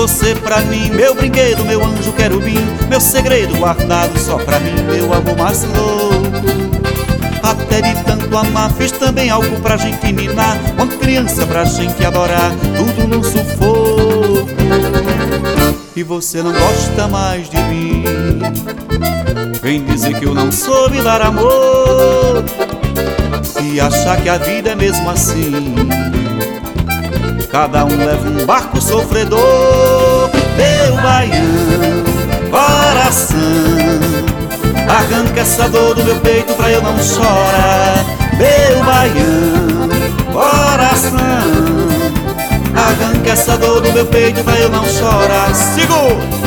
você pra mim, meu brinquedo, meu anjo querubim, meu segredo guardado só pra mim, meu amor mais louco. Até de tanto amar, fiz também algo pra gente ninar, uma criança pra gente adorar, tudo num sufoco. E você não gosta mais de mim, vem dizer que eu não soube dar amor e achar que a vida é mesmo assim. Cada um leva um barco sofredor. Meu baião, coração, arranca essa dor do meu peito pra eu não chorar. Meu baião, coração, arranca essa dor do meu peito pra eu não chorar. Segura!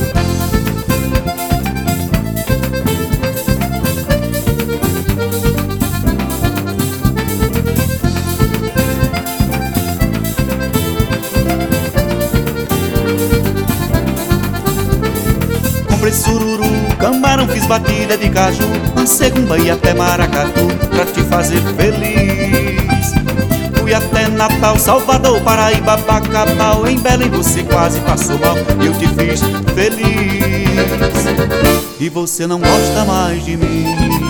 Comprei sururu, camarão, fiz batida de caju, lancei gumba e até maracatu pra te fazer feliz. Fui até Natal, Salvador, Paraíba, Bacabal, em Belém você quase passou mal e eu te fiz feliz. E você não gosta mais de mim,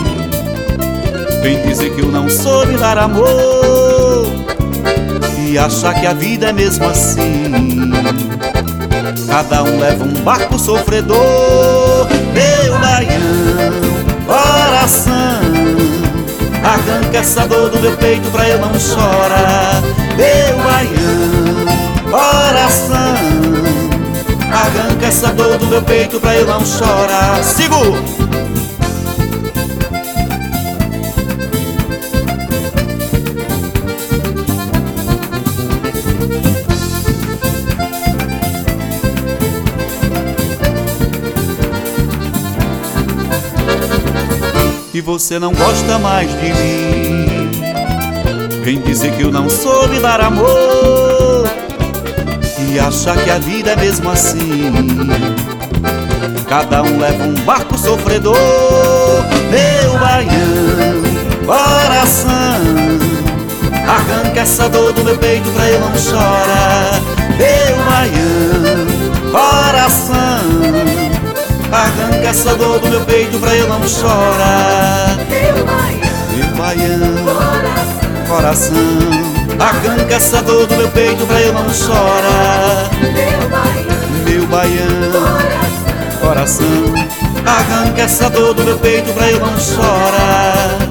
vem dizer que eu não soube dar amor e achar que a vida é mesmo assim. Cada um leva um barco sofredor. Meu baião, coração, arranca essa dor do meu peito pra eu não chorar. Meu baião, coração, arranca essa dor do meu peito pra eu não chorar. Segura! E você não gosta mais de mim, vem dizer que eu não soube dar amor e achar que a vida é mesmo assim. Cada um leva um barco sofredor. Meu baião, coração, arranca essa dor do meu peito pra eu não chorar. Meu baião, coração, arranca essa dor do meu peito pra eu não chorar. Meu baião, coração, arranca essa dor do meu peito pra eu não chorar. Meu baião, coração, arranca essa dor do meu peito pra eu não chorar.